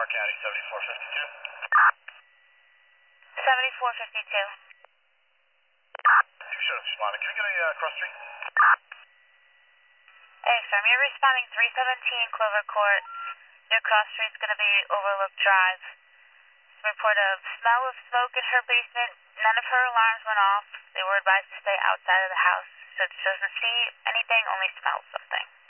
County 7452. 7452. Two shows responding. Can we get a cross street? Hey, sir, you're responding 317 Clover Court. Your cross street's going to be Overlook Drive. Report of smell of smoke in her basement. None of her alarms went off. They were advised to stay outside of the house, so she doesn't see anything, only smells something.